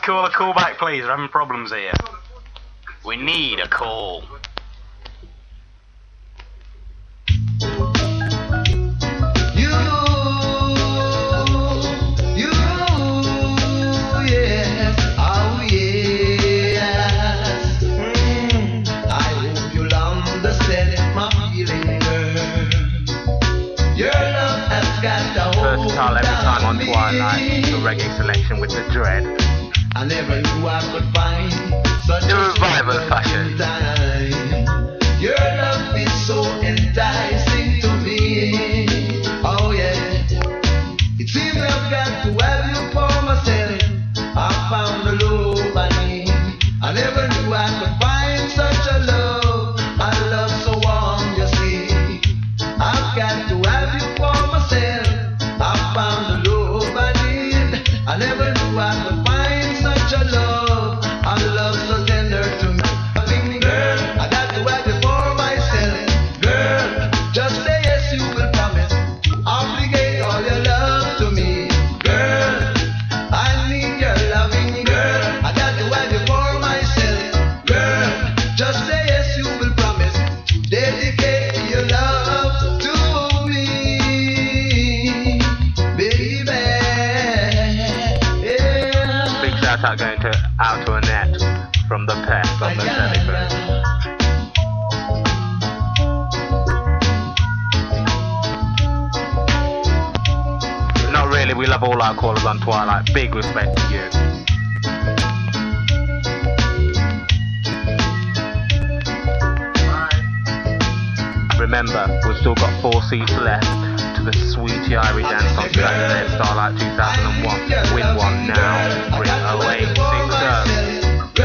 call a call back, please. We're having problems here. We need a call. Versatile every time on Twilight, the reggae selection with the dread. I never knew I could find such the revival fashion. Your love is so enticing to me. Oh yeah. It seems I've got to have you for myself. I found the love I need. I never knew I could find such a love. A love so warm, you see. I've got to have you for myself. I found the love I need. I never knew I could find such a love so tender to me. Loving girl, I got to have you for myself. Girl, just say yes, you will promise to obligate all your love to me. Girl, I need your loving girl. I got to have you for myself. Girl, just say yes, you will promise to dedicate your love to me, baby. Yeah. Big shout out going out to Annette from the pet on the telephone. Not really, we love all our callers on Twilight. Big respect to you. Remember, we've still got 4 seats left to the Sweetie Irie dance on Saturday at Starlight 2001. Win one now. Ring 0860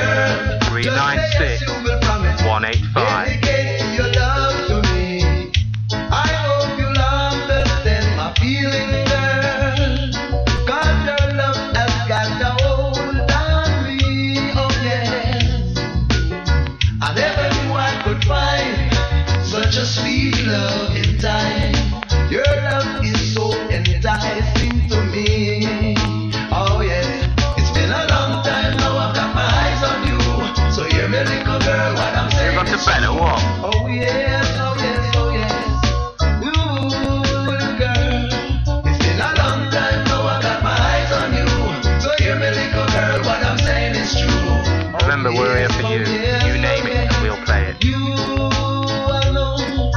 396 185. Your love to me. I hope you'll understand my feeling, girl. 'Cause your love has got a hold on me. Oh yes. I never knew I could find such a sweet love in time. Your love is so enticing to me. Oh yes. It's been a long time now. I've got my eyes on you. So hear me, little girl, what I'm saying. You've got to better what? Oh yes, oh yes, oh yes. Ooh, little girl. It's been a long time now. I've got my eyes on you. So hear me, little girl, what I'm saying is true. Remember, we're here for you. You name it, and we'll play it. You alone.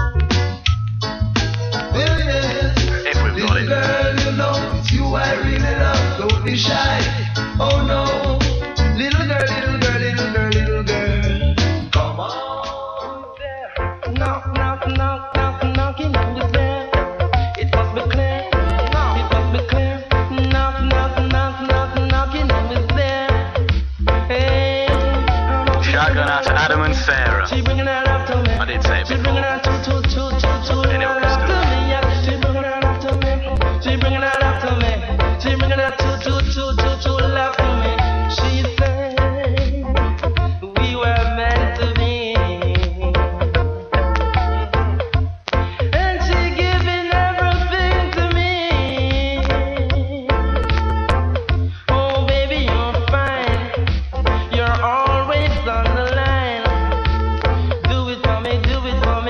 If we've got it. Girl, you know it's you I really love. Don't be shy. Oh no. Little girl, little girl, little girl, little girl. Come on. Knock, knock, knock, knock, knocking on the door. It must be clear. It must be clear. Knock, knock, knock, knock, knocking on the door. Hey. Shotgun out to Adam and Sarah. She bringing that up to me. I did say it She before. bringing that to Anyway, that up to me. Yeah. She bringing that up to me. She bringing that up to me. She bringing that to love to me. She said we were meant to be. And she giving everything to me. Oh baby, you're fine. You're always on the line. Do it for me, do it for me.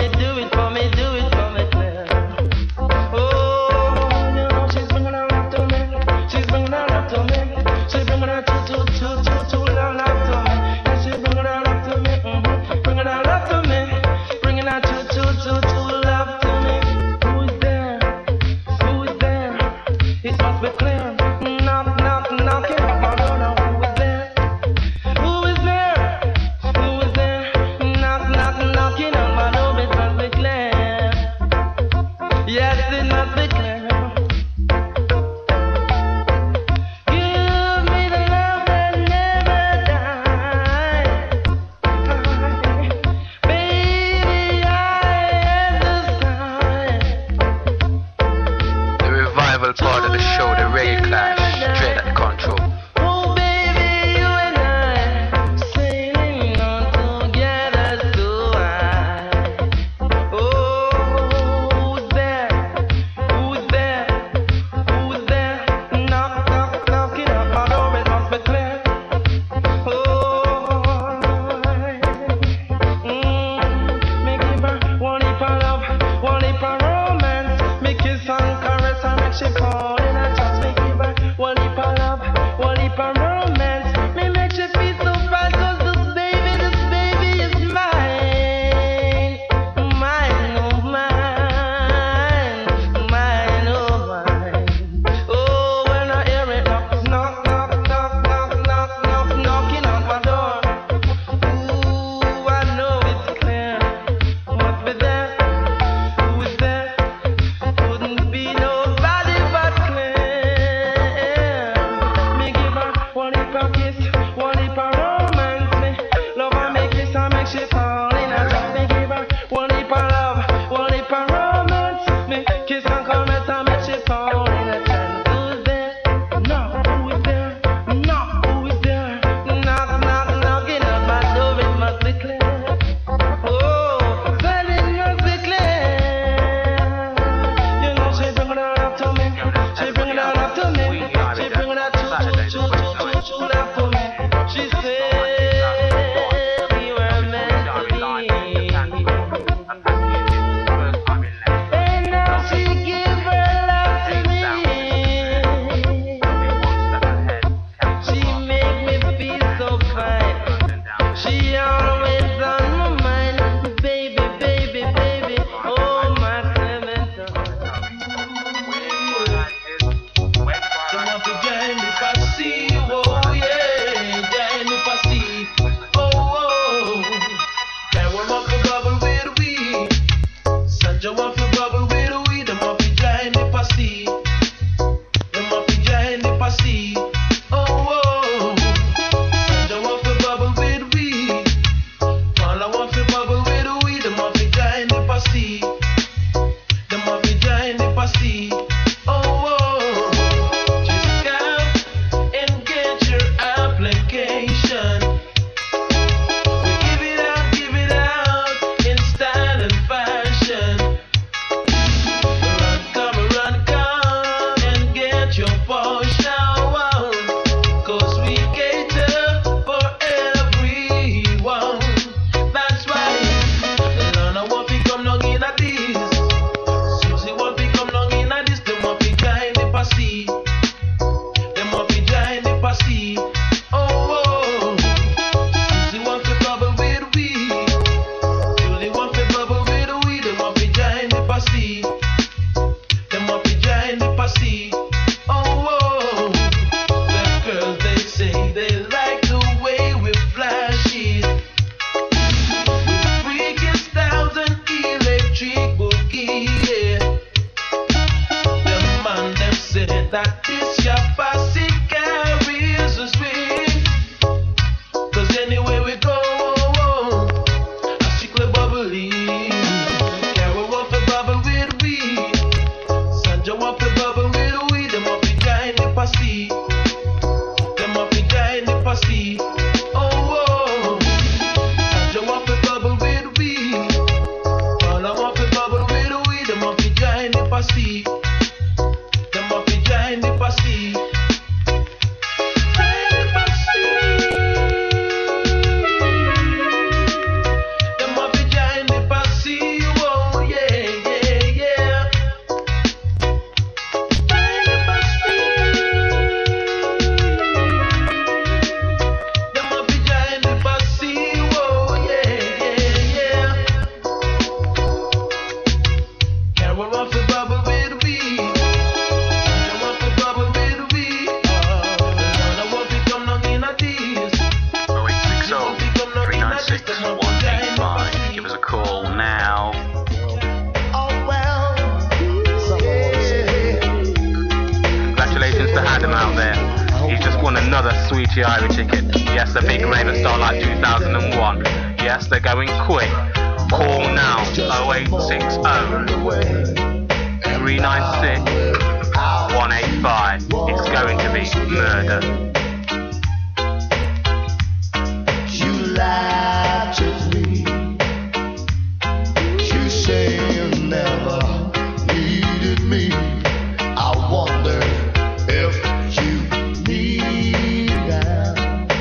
want another Sweetie Irish ticket? Yes, the big rave at Starlight 2001. Yes, they're going quick. Call now, 0860 396 185. It's going to be murder. You lied to me. You say you never needed me. I wonder if you need now.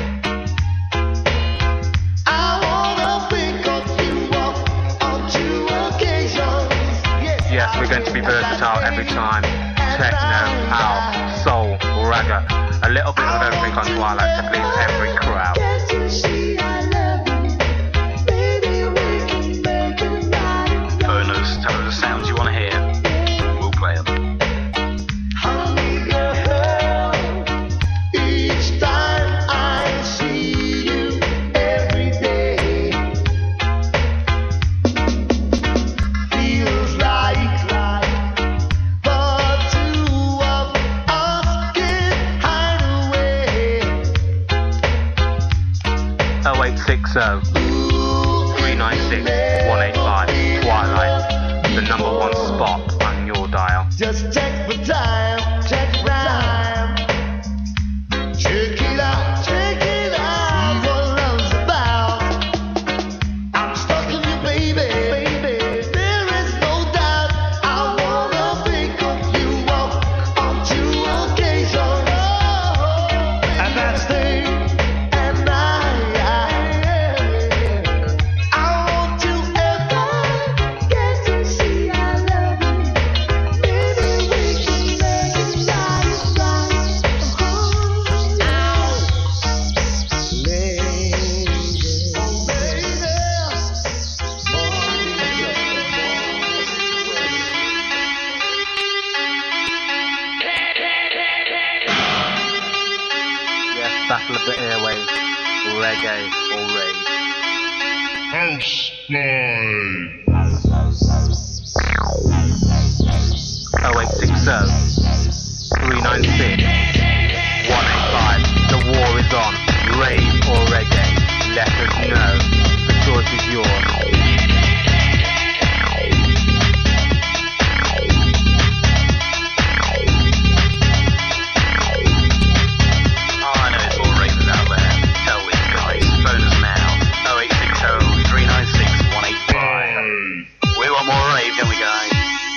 I wanna pick up you up on two occasions. Yes, we're going to be versatile every time. Techno, house, soul, ragga. A little bit of everything on Twilight to please every crowd. Burners, tell us the sounds you want to hear. We'll play them. Each time I see you every day, feels like the two of us can hide away. 0860 396 185. Twilight, the number one spot on your dial. Just check the time, check time. Check it out, see what love's about. I'm stuck in you, baby. There is no doubt. I wanna pick up you up on two occasions. And that's day and night. I want to ever get to see I love you. Maybe we can make it satisfied. Yes, Battle of the Airwaves, reggae or rave. House night. 0860 396 185. The war is on. Rave or reggae. Let us know. The choice is yours. Oh, I know there's more ravers out there. Tell these guys. Phone us now. 0860 396 185. We want more rave, don't we, guys?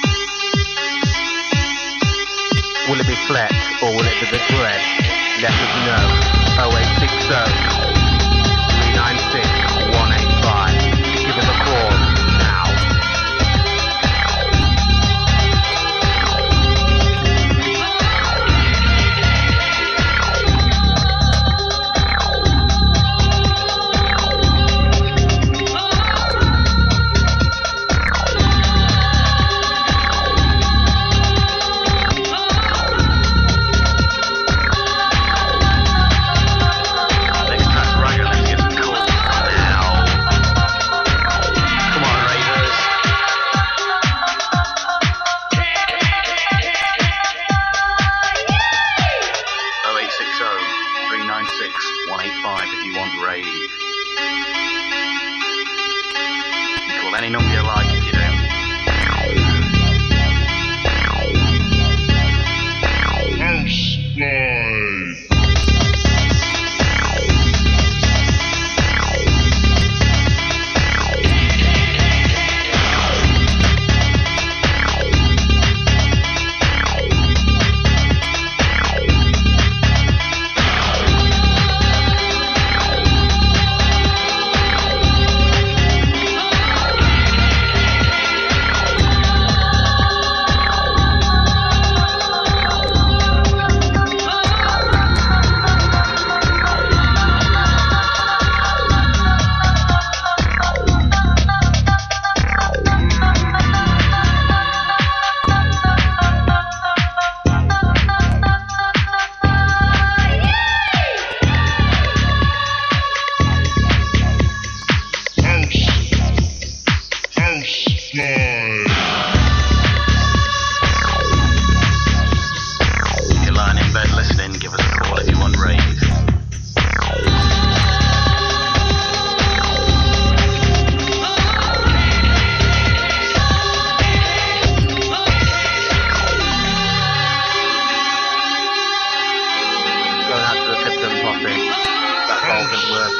Will it be flex or will it be the dread? Let us know. 0860 396 185. Give us a call now. Next track's Ragga, let's get some calls now. Come on, ravers. 0860 396 185 if you want rave. You can call any number you like if you don't. House night.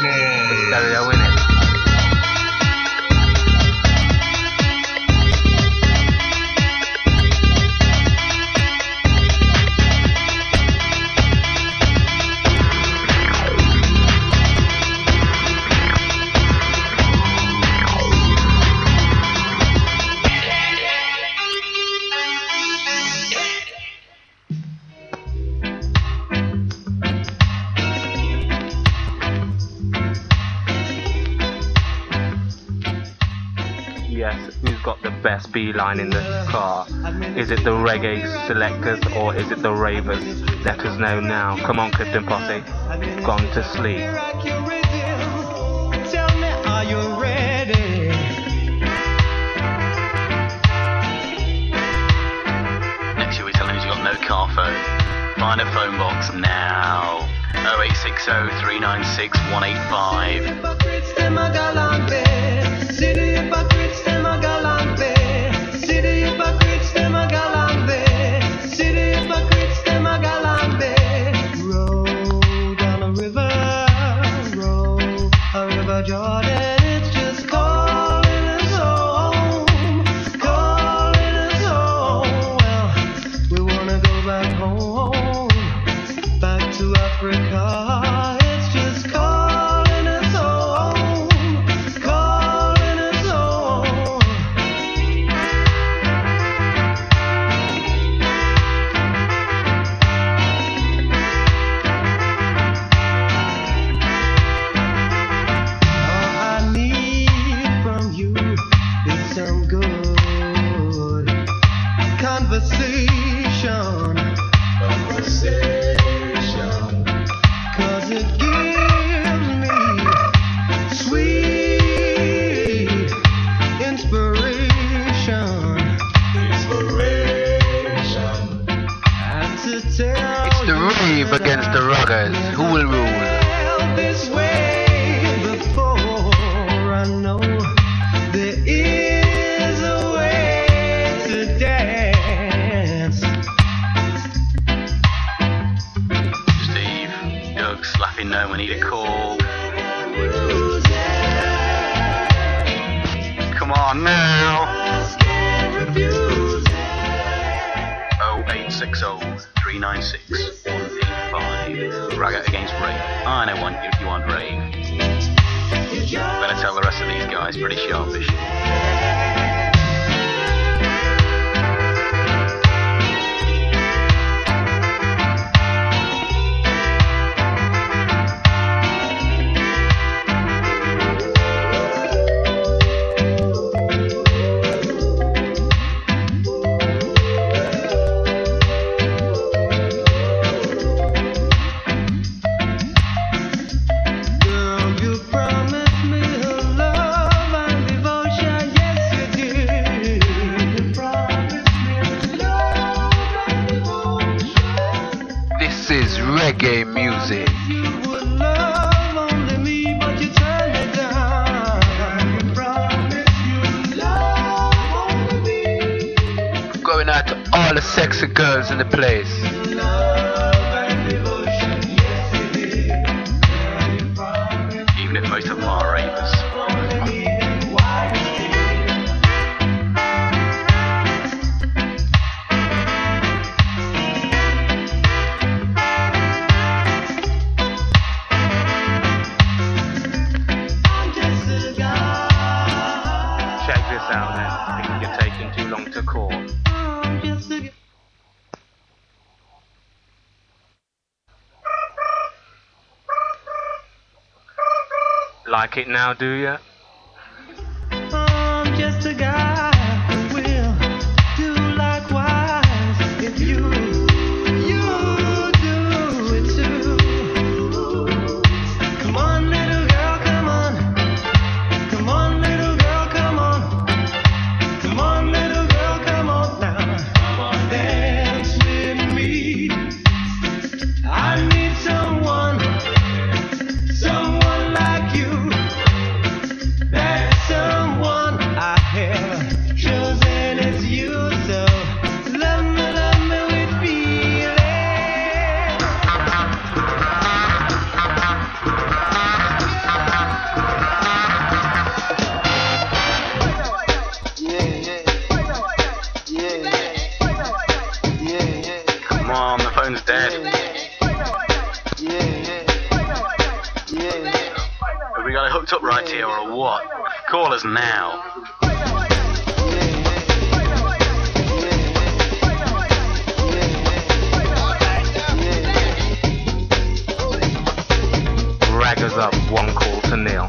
The stereo in it. Yes, who's got the best beeline in the car? Is it the reggae selectors or is it the ravers? Let us know now. Come on, Clifton Posse. Gone to sleep. Tell me, are you ready? Next year we're telling you got no car phone. Find a phone box now. 0860 396 185. City hypocrites, them a galante. City hypocrites, them a galante. City hypocrites, them a galante. Roll down a river Jordan. It's just calling us home, calling us home. Well, we wanna go back home, back to Africa. It's just calling us home, calling us home. All I need from you is some good conversation. Cause it gives me sweet inspiration. And to tell It's the rave against the ruggers. Who will rule? this way before I know there is a way to dance. Steve, Doug, slapping no, we need a call. Come on now. 0860 396 185. Ragga against Rave. I know one if you want Rave. Better tell the rest of these guys, pretty sharpish. Girl, you promised me love and devotion, yes you did. You promised me love and devotion. This is reggae music. You would love only me, but you turned it down. You promised you love only me. Going out to all the sexy girls in the place. Love and devotion, yes you did. Girl, you promised Even if most of them are ravers. only me, then why stay? I'm just a guy. Check this out then. I think you're taking too long to call. I'm just a guy. Like it now, do ya? I'm just a guy who will do likewise if you do it too. Come on, little girl, come on. Come on, little girl, come on. Come on, little girl, come on now. Come on, dance with me. I need someone like you. We got it hooked up right here or what? Call us now. Raggers up, 1 call to nil.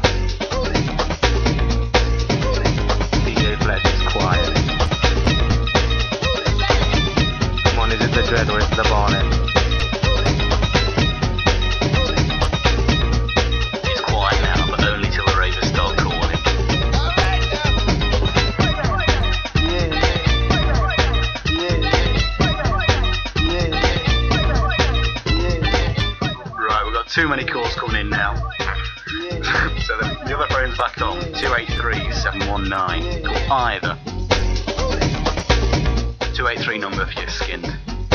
DJ Fletch is quiet. Come on, is it the Dread or is it the Barnet? It's quiet now, but only till the ravers start calling. Right, we've got too many calls coming in now. So the other phone's back on. 283-719. Call either. 283 number if you're skinned.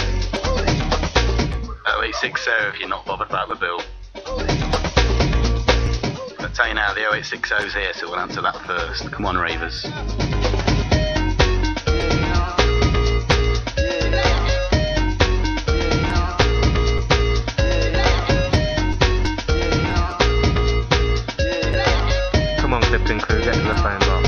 0860 if you're not bothered about the bill. I'll tell you now, the 0860's here, so we'll answer that first. Come on, ravers. Come on, Clifton crew, get to the phone box.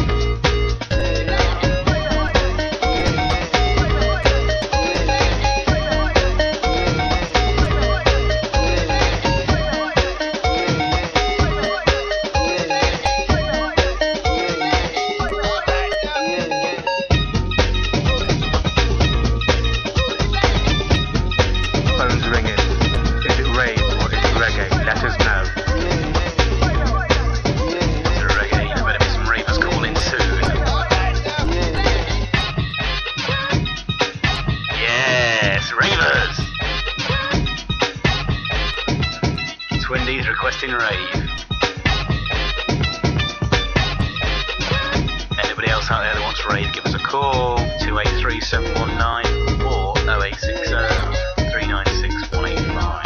Phone's ringing. Is it rave or is it reggae? Let us know. Is it reggae? There better be some ravers calling soon. Yes, ravers! Twindies requesting rave. Anybody else out there that wants rave, give us a call. 283-719 or 0860-396-185.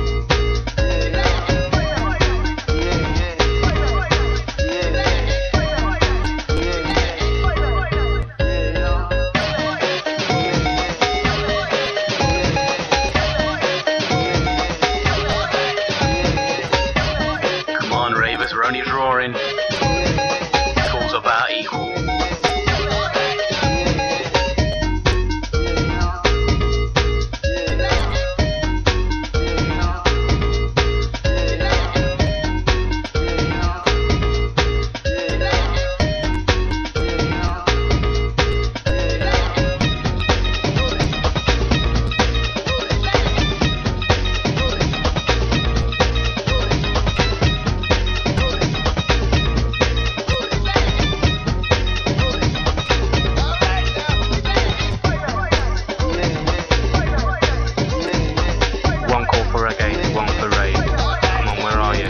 Come on, ravers, we're only drawing. Calls about equal. One call for reggae, 1 for rave. Come on, where are you?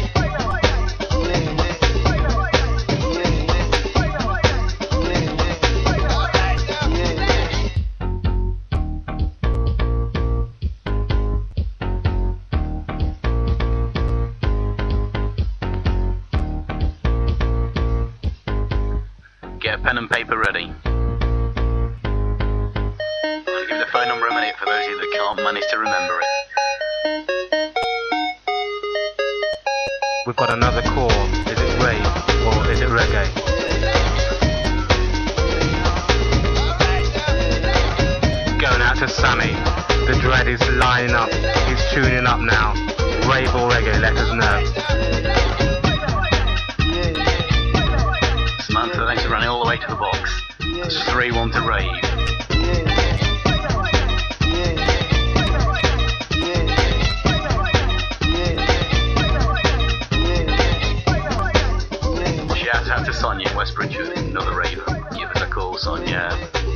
Get a pen and paper ready. I'll give the phone number a minute for those of you that can't manage to remember it. We've got another call. Is it rave or is it reggae? Going out to Sammy. The Dread is lining up. He's tuning up now. Rave or reggae, let us know. Samantha, thanks for running all the way to the box. That's 3-1 to rave. Shout out to Sonia in West Bridgeford, another raver. Give us a call, Sonia.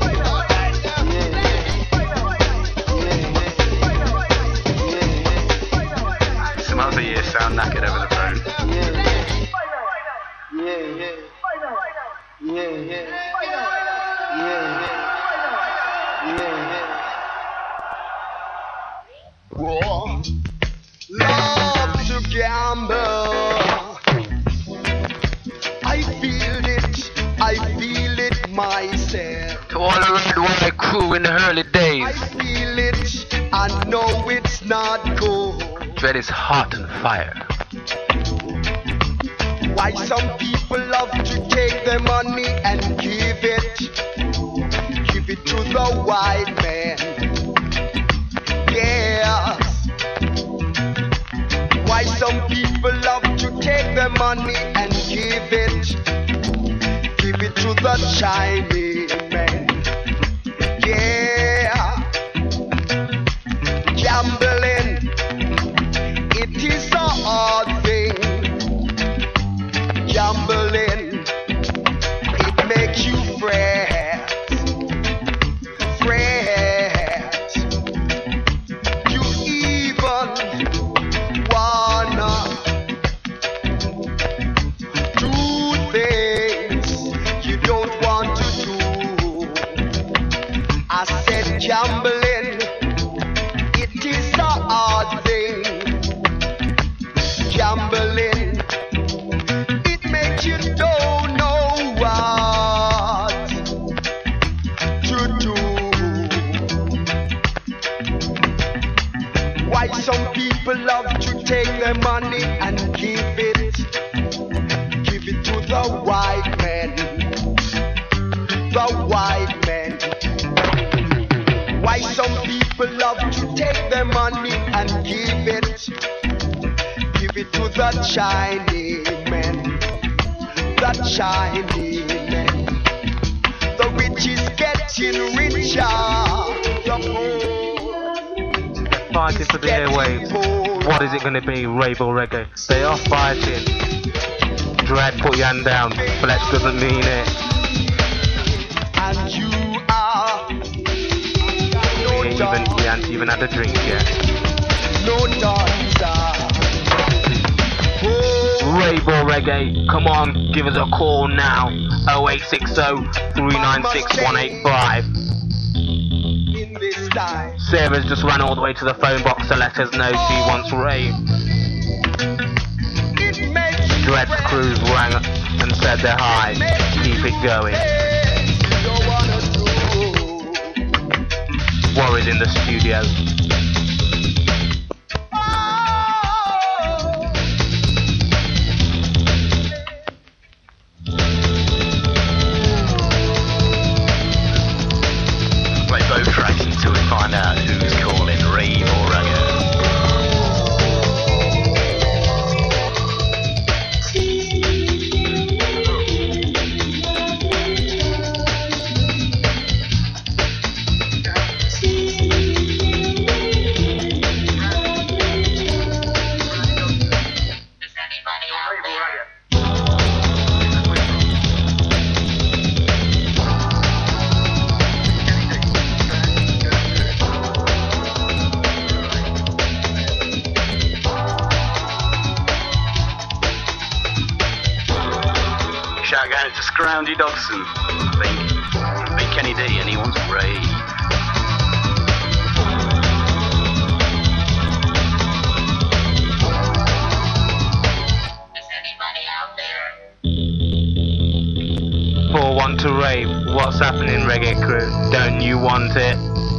Samantha, you sound knackered over the phone. Whoa. Love to gamble. I feel it myself. To all around my crew in the early days. I feel it, I know it's not good. Dread is hot and fire. Why some people love to take their money and give it to the white man. Yes. Why some people love to take their money and give it to the Chinese man. Yeah. Gambling, it is a hard thing. Gambling, it makes you fret. You even wanna do things you don't want to do. I said gambling, it is a hard thing. Gambling, it makes you don't know what to do. Why some people love to take their money and give it to the white man. The white man. Why some people love to take their money and give it to the Chinese man. The Chinese man. The rich is getting richer. The poor Fighting for the airwaves. What is it going to be? Rave or reggae? They are fighting. Dread, put your hand down. Flex doesn't mean it. and you are We ain't even had a drink yet. no dancer. Rave or reggae? Come on, give us a call now. 0860 396 185. In this time. Sarah's just ran all the way to the phone box to let us know she wants rave. It makes you Dread's crews rang and said they're high. Keep it going. you don't wanna do. Warriors in the studio. Play both tracks until we find out who's calling rave or reggae. Shout out to Scroungy Dodson. I think Kenny D and he wants rave. Is anybody out there? 4-1 to rave. What's happening, reggae crew? Don't you want it?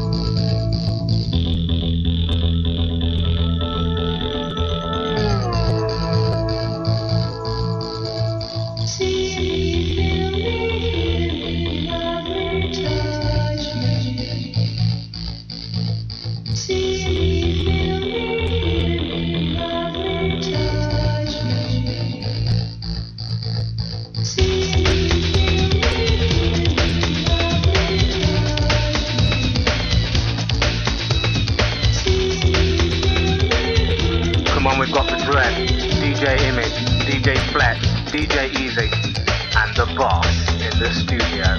Come on, we've got the Dread, DJ Image, DJ Flex, DJ Easy, and the boss in the studio.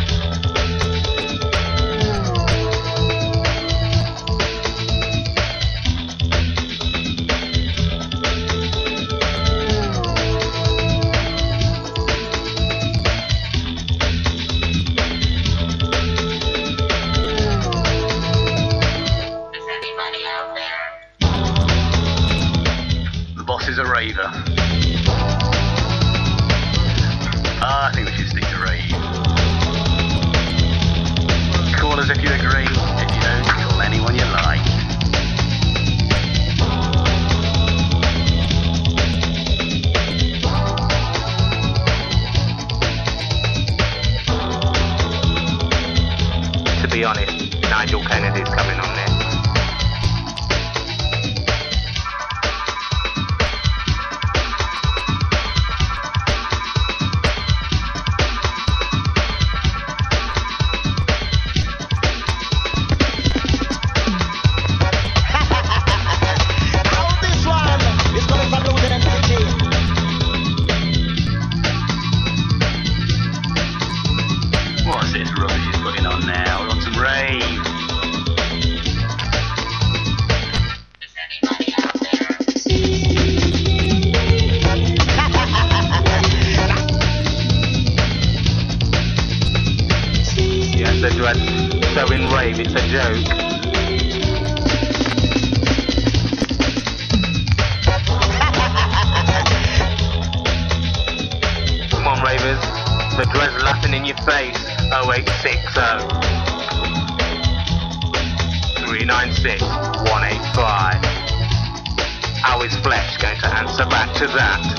Is anybody out there? The boss is a raver. I think we should stick to rave. The dread so in rave, it's a joke. Come on, ravers. The dread's laughing in your face. 0860 396 185. How is Fletch going to answer back to that?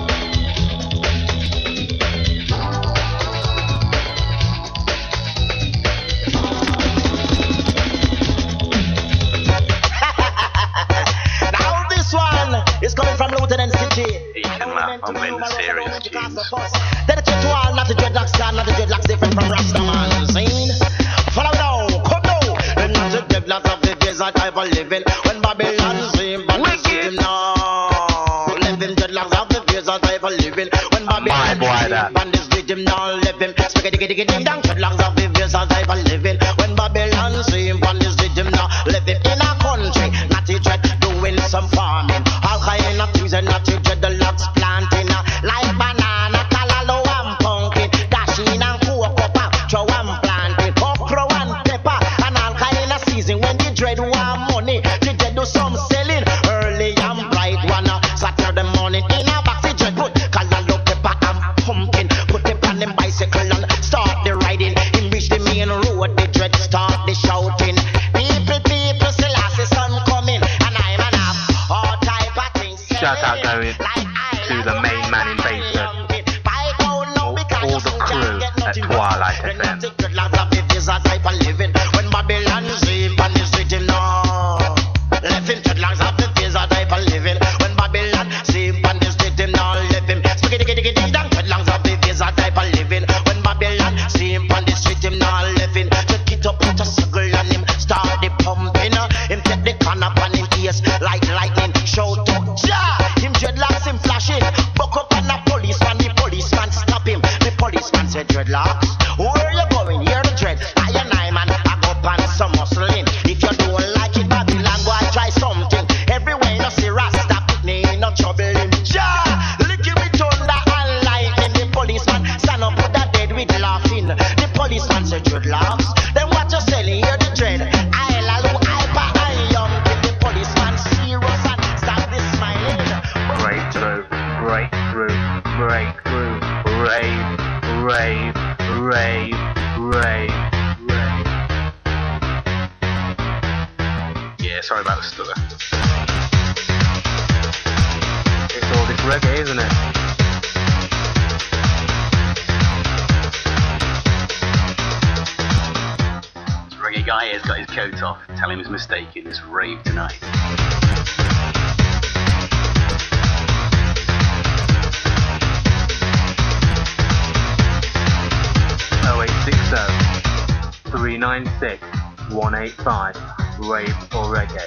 It's coming from Lieutenant City. You can laugh, I'm in the serious tunes. Dedicate to all, not the dreadlocks, not the dreadlocks different from Rastaman. Scene. Follow now, come now. They're not the dreadlocks of the desert type of living. When Babylon seem but they see them now. Living dreadlocks of the desert type of living. When Babylon seem but this rhythm now living. Spaghetti ding dong, dreadlocks of the desert type of living. When Babylon seem but this rhythm now living in a country, not the dread doing some farming. And not to dread the locks planting like banana, callaloo and pumpkin, dashing and cocoa, throw and planting, okra and pepper, and all kind of season. When the dread want money, the dread do some selling early and bright one Saturday morning in a box. The dread put callaloo, pepper and pumpkin, put it on them bicycle and start the riding. In reach the main road, the dread start the shouting. People, Selassie sun coming, and I'm an app, all type of things. Shout out going to the main man in Basement, all the crew at Twilight FM. When Babylon sleep and the city now, living dreadlocks of the days are type of living. When Babylon sleep and the city now living, spaghetti dreadlocks of the days are type of living. When Babylon sleep and the city now living, just get up with a circle and him start the pumping. Him take the corner on him ears like lightning, shout out ja. Him dreadlocks him flashing, buck up on the policeman stop him. The policeman said dreadlocks, where you going? Hear the dread. I man, I go up and some muscling. If you don't like it, Babylon, go and try something. Everywhere you see Rasta, me no trouble him. Ja, lick him with thunder and lightning. The policeman stand up with the dead with laughing. The policeman said dreadlocks, then what you selling? Hear the dread. I lalu, hyper and young. The policeman serious and stop this smiling. Breakthrough, breakthrough, breakthrough, rave, rave, rave, rave, rave. Yeah, sorry about the stutter. It's all this reggae, isn't it? This reggae guy here's got his coat off. Tell him he's mistaken. It's rave tonight. Oh 0860 396 185. Rave or reggae.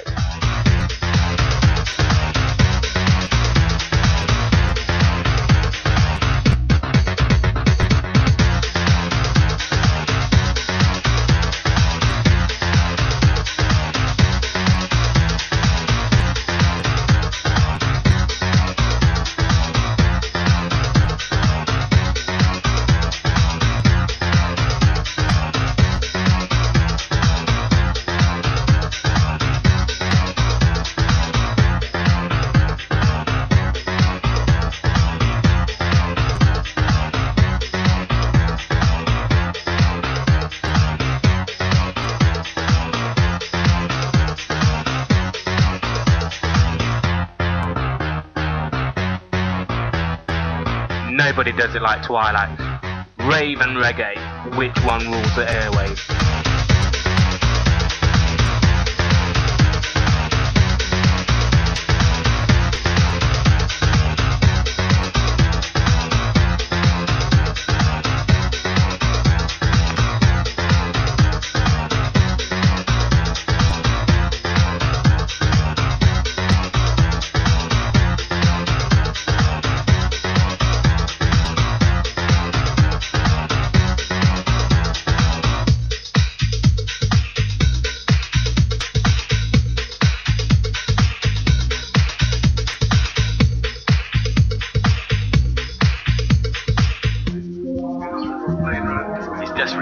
Nobody does it like Twilight. Rave and reggae, which one rules the airwaves?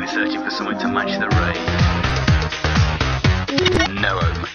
Only searching for someone to match the rave. No hope.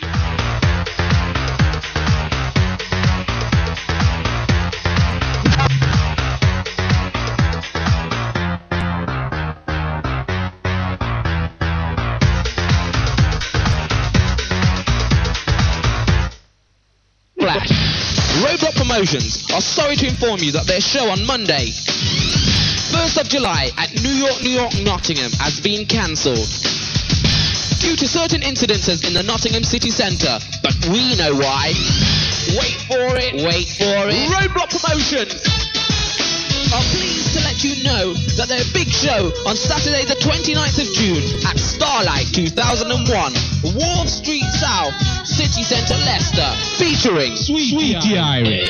Flash. Roadblock Promotions are sorry to inform you that their show on Monday, 1st of July at New York, Nottingham has been cancelled due to certain incidences in the Nottingham city centre, but we know why. Wait for it. Roadblock Promotions are pleased to let you know that their big show on Saturday the 29th of June at Starlight 2001, Wharf Street South, City Centre, Leicester, featuring Sweetie Irish,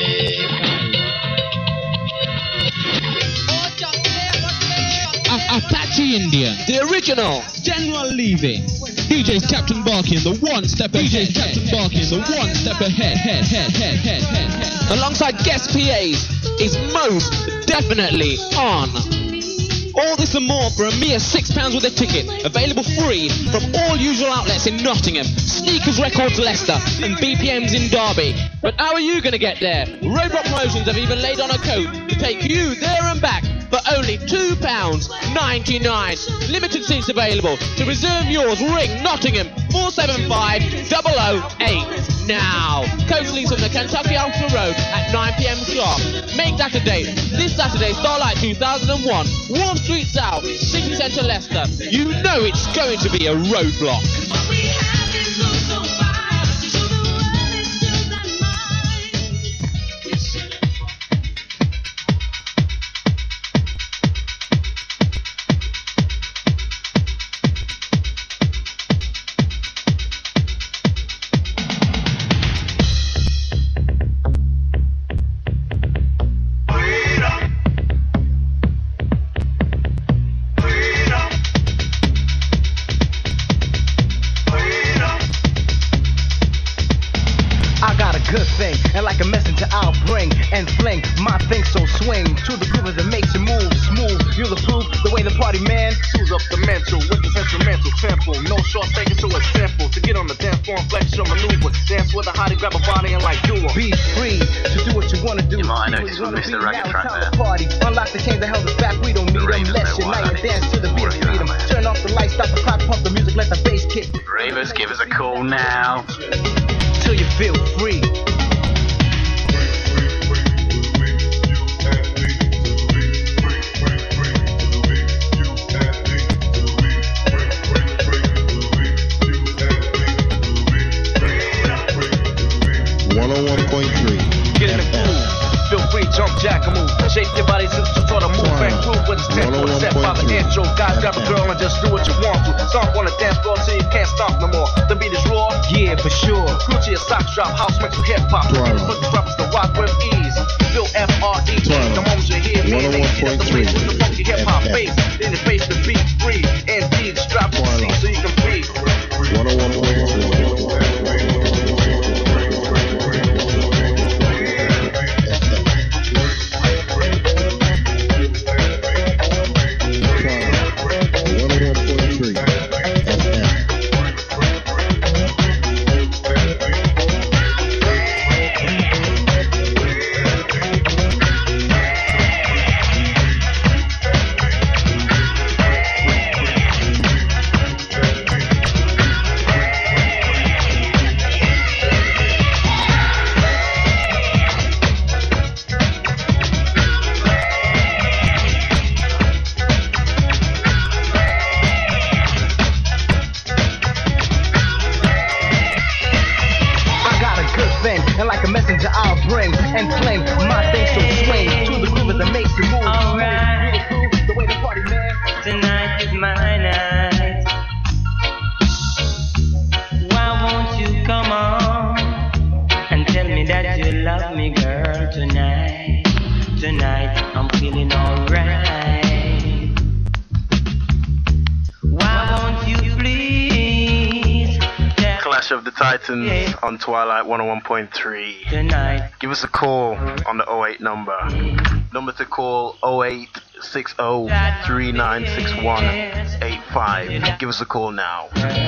Apache Indian, the original General Levy, DJ's Captain Barky and the one step ahead, alongside guest PAs is most definitely on. All this and more for a mere £6 with a ticket. Available free from all usual outlets in Nottingham, Sneakers Records Leicester and BPMs in Derby. But how are you going to get there? Roadblock Promotions have even laid on a code to take you there and back for only £2.99. Limited seats available. To reserve yours, ring Nottingham 475 008 now. Code leaves on the Kentucky Ulster Road at 9 p.m. sharp. Make that a date. This Saturday, Starlight 2001, Wharf Street South, City Centre, Leicester. You know it's going to be a roadblock. And like a messenger I'll bring and fling my thing, so swing to the groove that makes you move smooth. You'll approve the way the party man soothes up the mental with the sentimental tempo. No short taking, so it's simple to get on the dance floor and flex your maneuver. Dance with a hottie, grab a body and like duo. Be free to do what you wanna do. You might have noticed we missed the reggae track there. Party. Unlock the chains that held us back. We don't need them. Let's unite and dance to the beat of freedom. Turn off the lights, stop the clock, pump the music, let the bass kick. Ravers, give us a call now. Till you feel free. Jump, jack, and move. Shake your body to sort of move and groove with this tempo. Set by the intro. God, grab a girl and just do what you want to. Stomp on the dance floor till you can't stop no more. The beat is raw, yeah, for sure. Gucci, a sock drop, house mix with hip hop. Put the rappers to rock with ease. Feel F-R-E. The moment you hear me, they see that the place with the funky hip hop bass. Then the bass the beat free. Indeed, strap to the seat so you can breathe. 101.3. Of the Titans on Twilight 101.3. Give us a call on the 08 number. Number to call 0860-396185. Give us a call now.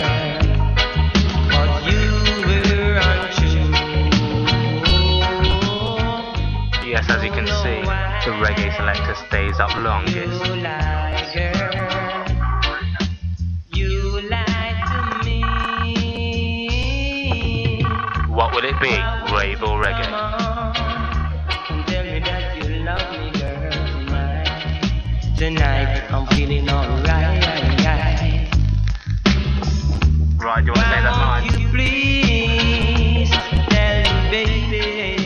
Yes, as you can see, the reggae selector stays up longest. What will it be, rave or reggae? Tonight I'm feeling alright. Right, do you want to say that line? You please tell me, baby.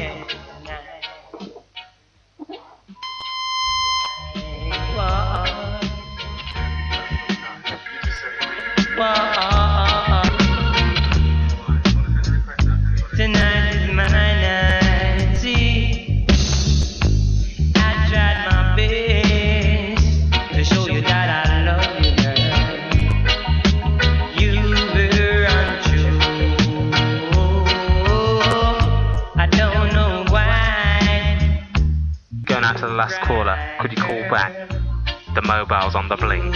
Tonight is my night. See, I tried my best to show you that I love you, girl. You were untrue. I don't know why. Going out to the last caller. Could you call back? The mobile's on the blink.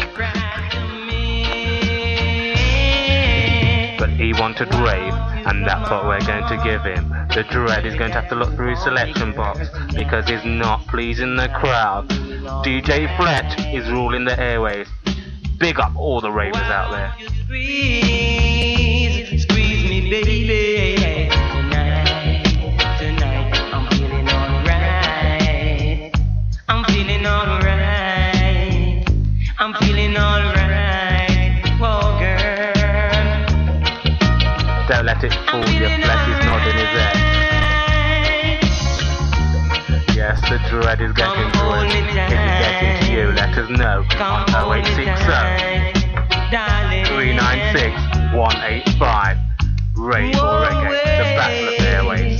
But he wanted rave, and that's what we're going to give him. The Dread is going to have to look through his selection box because he's not pleasing the crowd. DJ Fletch is ruling the airways. Big up all the ravers out there. Squeeze me, baby. Tonight, I'm feeling alright. I'm feeling alright. I'm feeling alright. Whoa, girl. Don't let it fool you, Fletch is nodding his head. Yes, the Dread is getting through. If he's getting to you, let us know on 0860-396-185. Rave or reggae, the Battle of the Airways.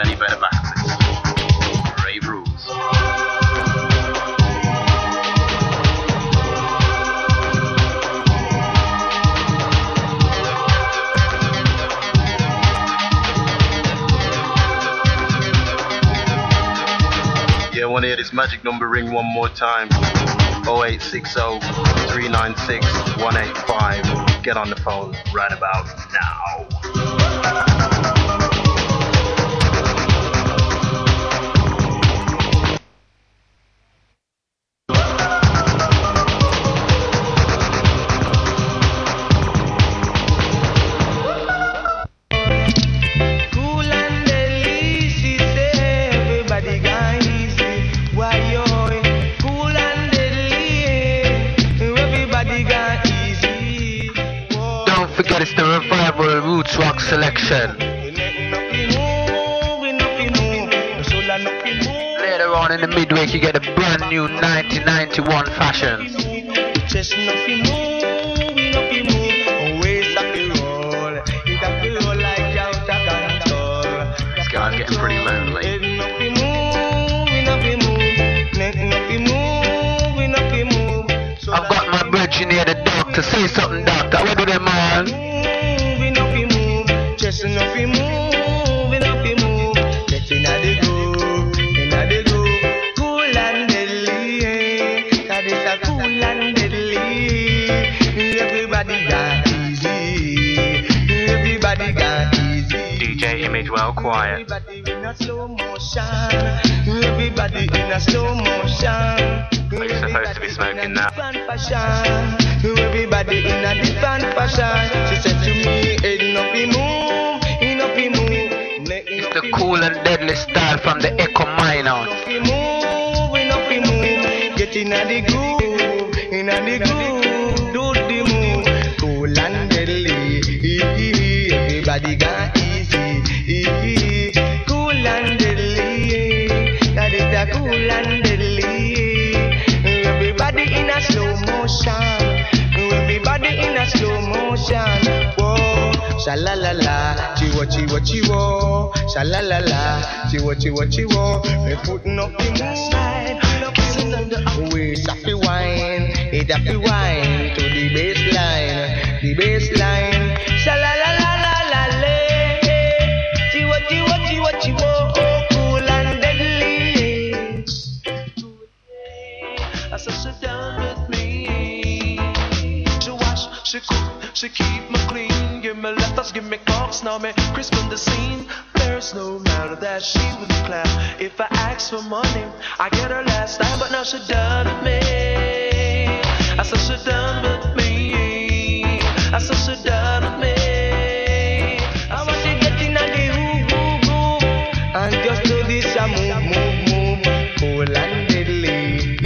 any better boxes. Rave rules. Yeah, I want to hear this magic number ring one more time. 0860 396 185. Get on the phone right about now. Forget it's the Revival Roots Rock selection. Later on in the midweek you get a brand new 1991 fashion. This guy's getting pretty lonely. I've got my brethren here, the doctor. Say something, doctor. What do they, man? Moving up, you move. Just enough, you moving up, you move. Get in the groove, in the groove. Cool and deadly, that is a cool and deadly. Everybody got easy. Everybody got easy. DJ Image well quiet. Everybody in a slow motion. Everybody in a slow motion. You're supposed to be smoking now. Everybody in a different fashion. She said to me, enough we move, enough we move. It's the cool and deadly style from the Echo Minor. Enough we move. Get in the groove, do the move. Cool and deadly, everybody got easy. Cool and deadly, that is the cool and deadly. Everybody in a slow motion. Everybody in a slow motion. Whoa, sha-la-la-la, chiwo, chiwo, sha-la-la-la, chiwo, chiwo. We putting up the slide, waist up the wine, head up the wine to the baseline, sha-la-la-la-la-la-la, chiwo, cool and deadly. I said, sit down with me. She wash, she cook, she keep me clean. Give me letters, give me cocks, now me crisp on the scene. There's no matter that she would clap. If I ask for money, I get her last time, but now she done with me. I said she done with me. I said she done with me. I want to get in the groove, and just do this a move, cool and deadly.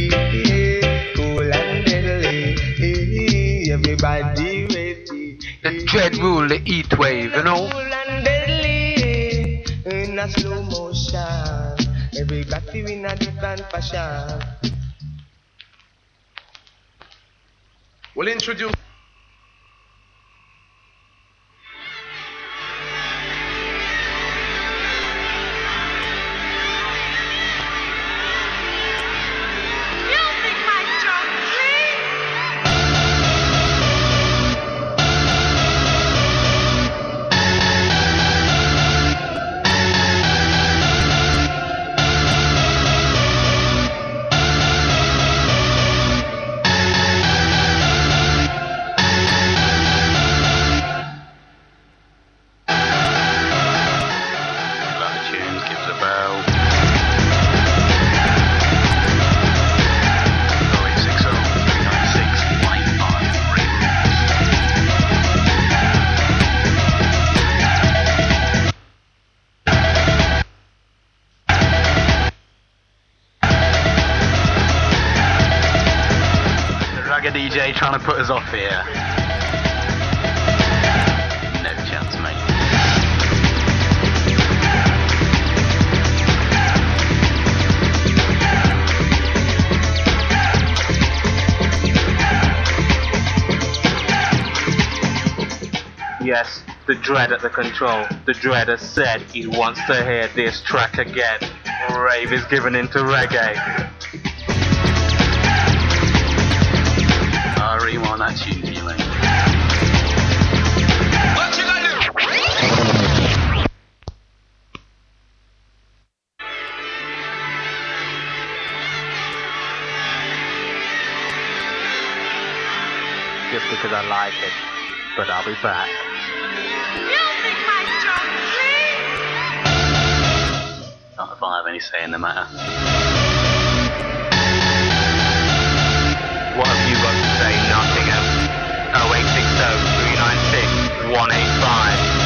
Everybody ready. The dread rule, the heat wave, you know. Cool and deadly, in a slow motion. Everybody in a different fashion. We'll introduce. DJ trying to put us off here. No chance, mate. Yes, The Dread at the control. The Dread has said he wants to hear this track again. Rave is given into reggae. I'll rewind that tune for you, mate. What you gonna do? Just because I like it. But I'll be back. Not if I have any say in the matter. What have you got to say, Nottingham? 0860 396 185.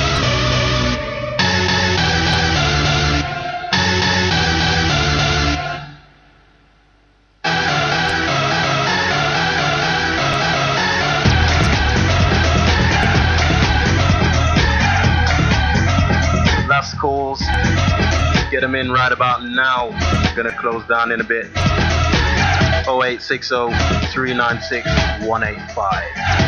Last calls. Get them in right about now. Gonna close down in a bit. 0860 396 185.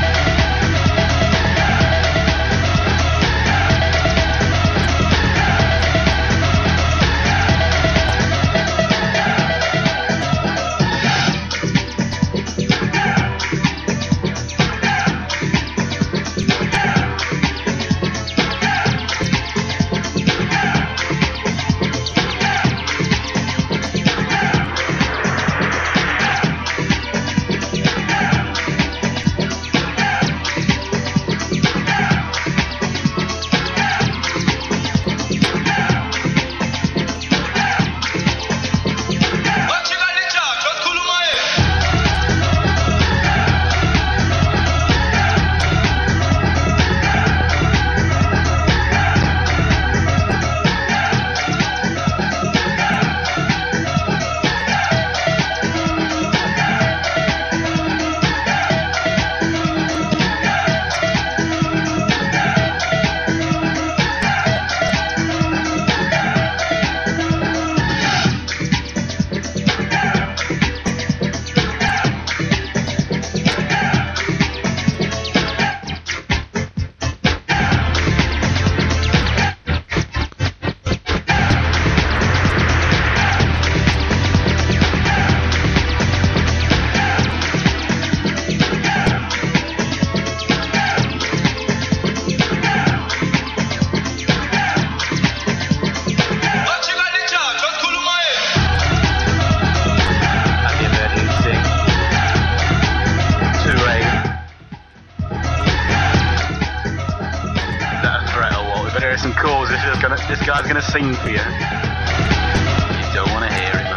This guy's gonna sing for you. You don't want to hear it, man.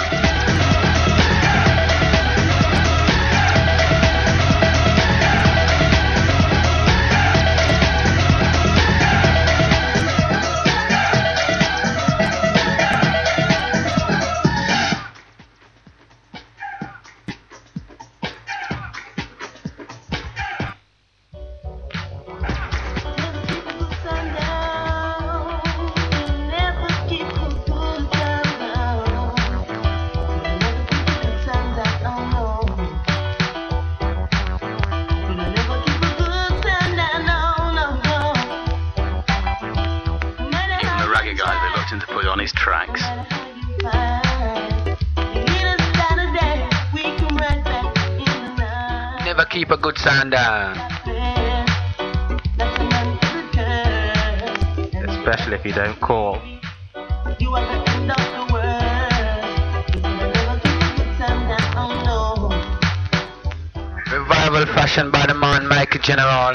To put on his tracks. Never keep a good sound down. Especially if you don't call. Revival fashion by the man Michael General.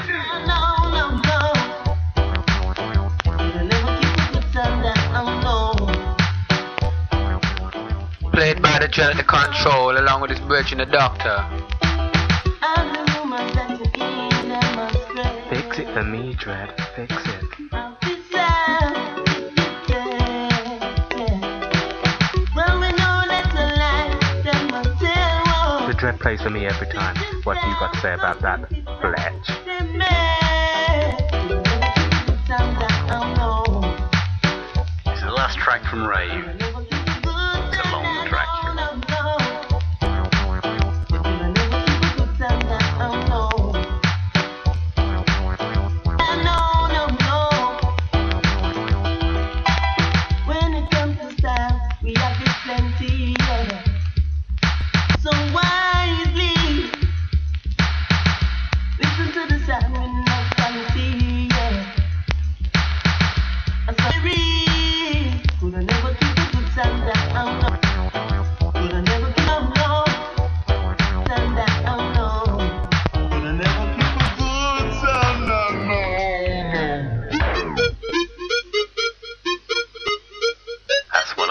Played by the Dread at the control along with his virgin the Doctor. Fix it for me, Dread. Fix it. The Dread plays for me every time. What have you got to say about that, Fletch? This is the last track from Rave.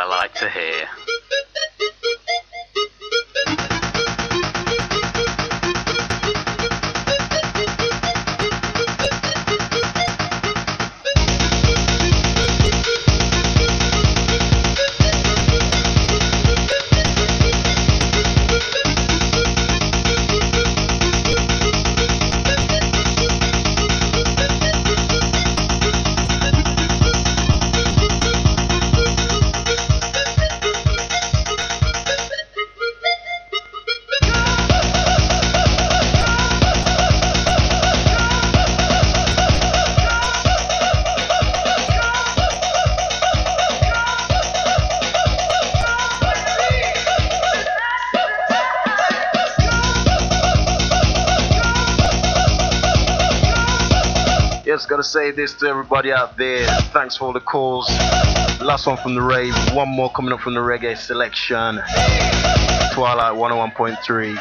I like to hear. Just gotta say this to everybody out there. Thanks for all the calls. Last one from the rave. One more coming up from the reggae selection. Twilight 101.3.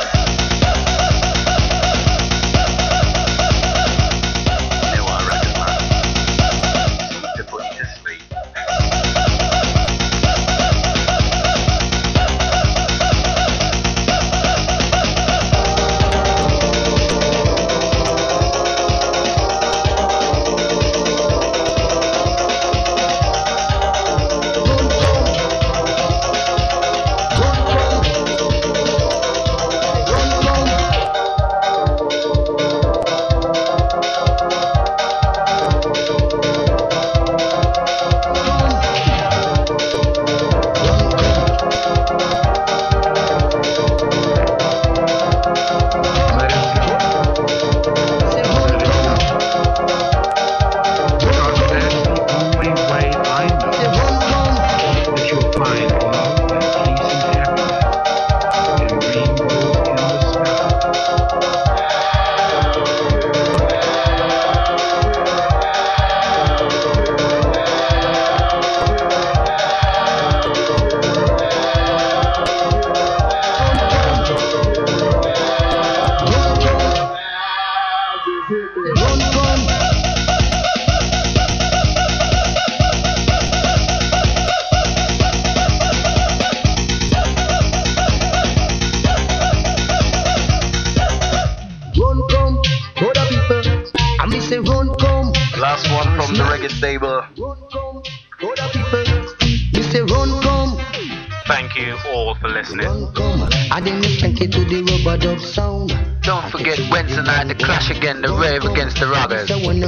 Last one from the reggae stable. Thank you all for listening. Don't forget Wednesday night the clash again, the rave against the robbers.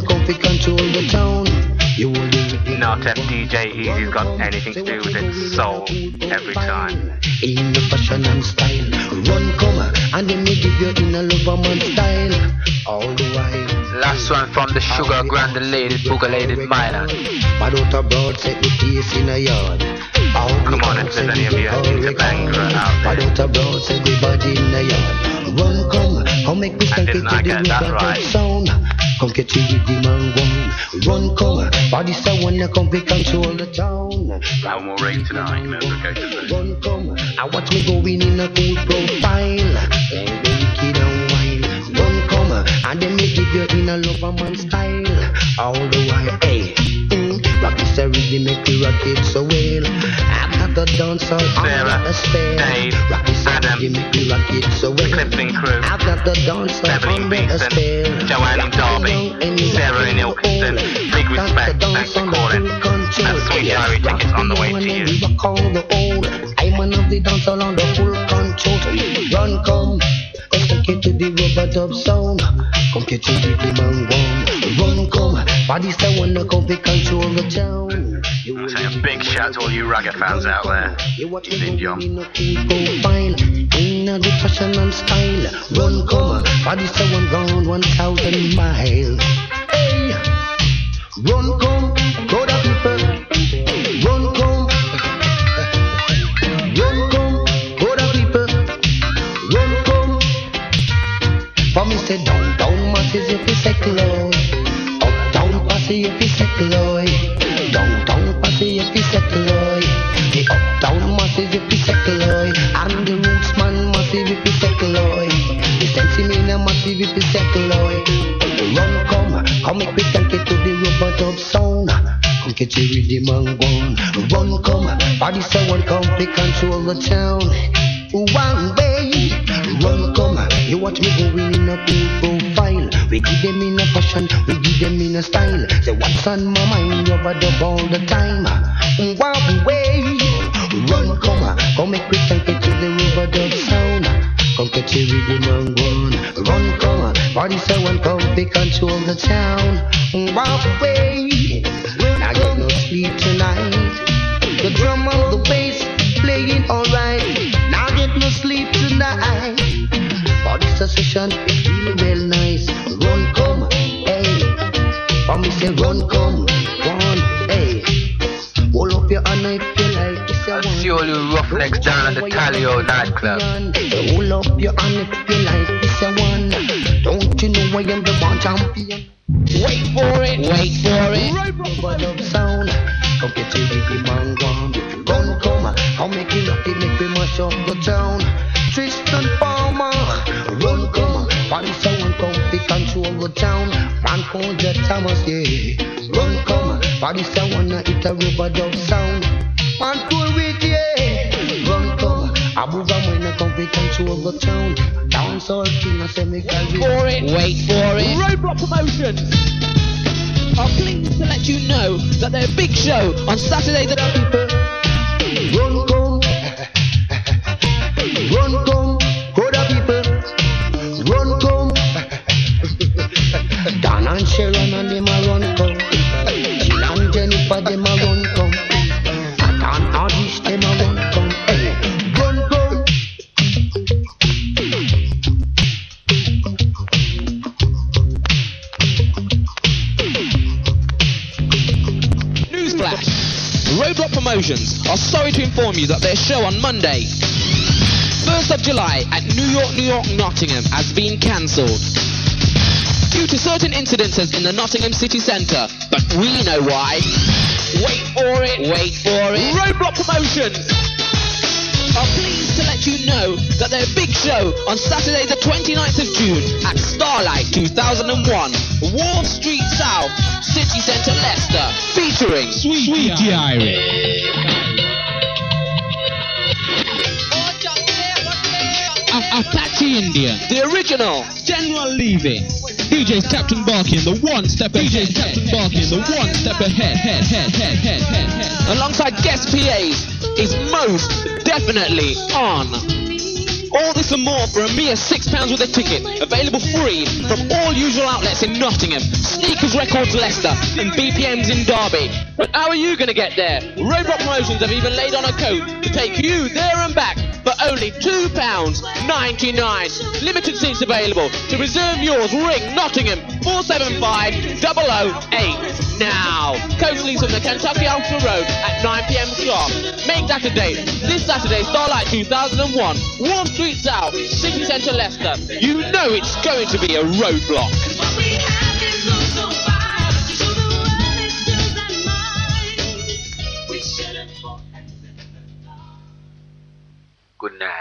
Not if DJ Easy's got anything to do with it. Soul every time. In the fashion and style, run come and then we give you in a loverman style. All the while. Last one from the sugar granulated, boogalated minor. But out abroad set the place in a yard. Come on, if there's any of you into Bangura out there. But out abroad set the body in a yard. Run come, how make me stank it to the river sound. Come get you with the man one. Run come, body say when you come we control the town. No more rain tonight, you know, okay, run come, I watch me going in a cool profile. And the wicked and wild. Run come, and then me give you in a loverman style. All the while, hey, rock this a rhythm make me rock it so well. I got the dancer on a spell. Dave, rock this a Adam, rhythm make me rock it so well. Clifton Crew, I got the dancer Beverly on a Beeson, spell. Joanne in Derby, Sarah in Ilkeston. Big respect, thanks for calling. And Sweet Diary tickets on the way to you. I'm one of the dancer on the full control. Run come, let's take it to the rubber dub sound. Come get you with the man one. Run come, body's the one that come to control the town. I'll say a big shout to all you ragga fans out there. Ding John. In the fashion and style. Run come, body's the one gone 1,000 miles. Hey, run come, go the people. Run come, run come, go the people. Run come. For me say downtown masses if you say close. Uptown passy if you say close. Downtown passy if you say close. The uptown masses if you say close. And the roots man massive if you say close. The sensimina massive if you say close. Run come make me take it to the rubber dub sound. Come get your rhythm and go on. Run come, Body someone come to control the town. One way, run come. You watch me going in a cool profile. We give them in a fashion, we give them in a style. Say what's on my mind, rubber dub all the time. One way, run come make we take it to the rubber dub sound. Come catch you with the long one. Run come, body someone come to control the town. One way, I get no sleep tonight. The drum on the bass playing alright. Now get no sleep tonight. For this session is really well nice. Run come, hey. For me say run come, run, hey. Hold up your hand if you like. I see all you roughnecks down at the Talio nightclub. Hold up your hand if you like. This a one. Don't you know I am the one champion? Wait for it, wait for it. Rubber dub sound. Come get you with the man one. Run come, I'll make you lucky, make me mash up the town. Tristan Palmer, run come, body someone come to control the town. Man called the Thomas, yeah. Run come, body someone hit a rubber dub sound. Man cool with yeah. Run come, I move on when I come to control the town. Dance all king, I say make a For it, wait for it. Roadblock Promotions are pleased to let you know that their big show on Saturday the Run come, run come, Koda people, run come. Dan and Sharon and them a run come. Jill and Jennifer them a run come. Dan Adish them a run come. Hey, run come. Newsflash. Roadblock Promotions are sorry to inform you that their show on Monday, 1st of July at New York, Nottingham has been cancelled due to certain incidences in the Nottingham city centre, but we know why. Wait for it, wait for it. Roadblock Promotions are pleased to let you know that their big show on Saturday the 29th of June at Starlight 2001, Wall Street South, City Centre, Leicester, featuring Sweetie Irish, Apache India, the original General Levy, DJ's Captain Barkin, the one step ahead, Captain Barkin, the one step ahead, head. Alongside guest PAs is most definitely on. All this and more for a mere £6 with a ticket. Available free from all usual outlets in Nottingham, Sneakers Records Leicester, and BPMs in Derby. But how are you going to get there? Roadblock Promotions have even laid on a code to take you there and back for only £2.99. Limited seats available. To reserve yours, ring Nottingham 475 008 now. Coach leaves from the Kentucky Ulster Road at 9 PM sharp. Make that a date. This Saturday, Starlight 2001, Warm Street South, City Centre, Leicester. You know it's going to be a roadblock. Good night.